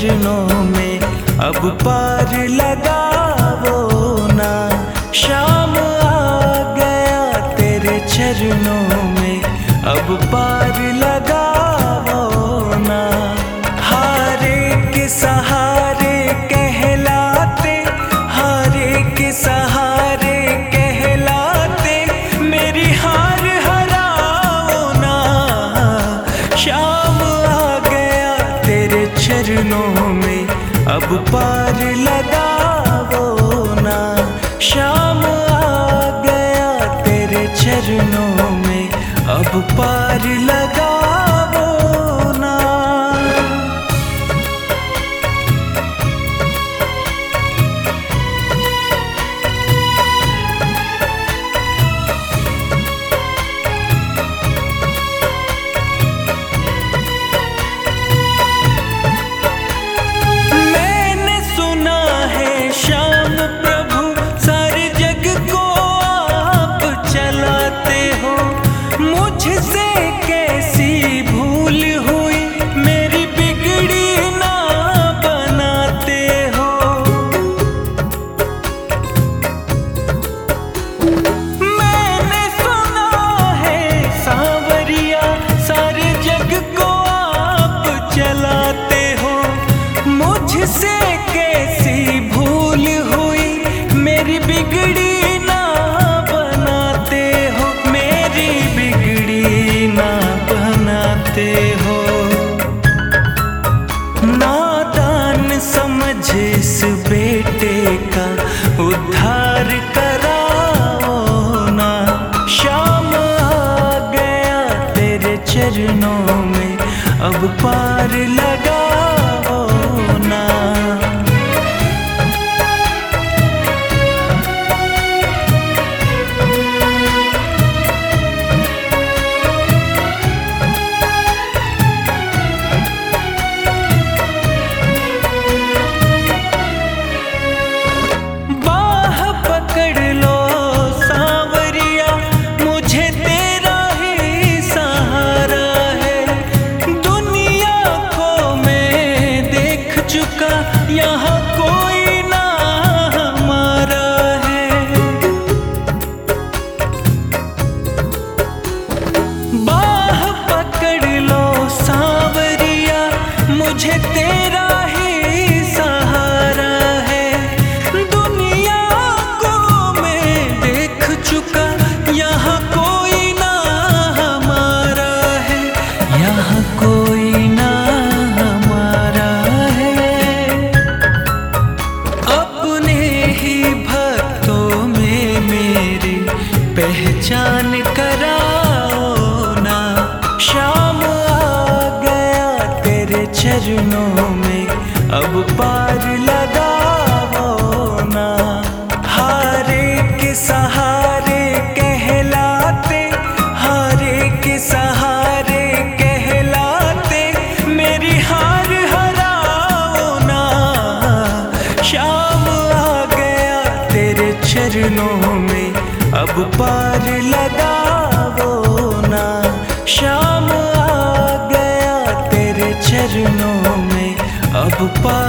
चरणों में अब पार लगावो ना। शाम आ गया तेरे चरणों में अब पार लगावो ना। हारे के सहारे कहलाते, हारे के सहारे कहलाते मेरी हार हराओ ना। शाम आ गया तेरे चरणों में अब पार लगावो ना। शाम आ गया तेरे चरणों में अब पार लगावो ना। मुझसे कैसी भूल हुई मेरी बिगड़ी ना बनाते हो। मैंने सुना है सांवरिया सारे जग को आप चलाते हो। मुझसे कैसी भूल हुई मेरी बिगड़ी हो। नादान समझ इस बेटे का उद्धार कराओ ना। शाम आ गया तेरे चरणों में अब पार लगाओ ना। यहाँ कोई ना हमारा है। बाह पकड़ लो सांवरिया मुझे तेरा ही सहारा है। दुनिया को मैं देख चुका यहाँ कोई ना हमारा है। यहाँ कोई ना पहचान कराओ ना। शाम आ गया तेरे चरणों में अब पार लगाओ ना। हारे के सहारे कहलाते, हारे के सहारे कहलाते मेरी हार हराओ ना। शाम आ गया तेरे चरणों में अब पार लगावो ना। शाम आ गया तेरे चरणों में अब पार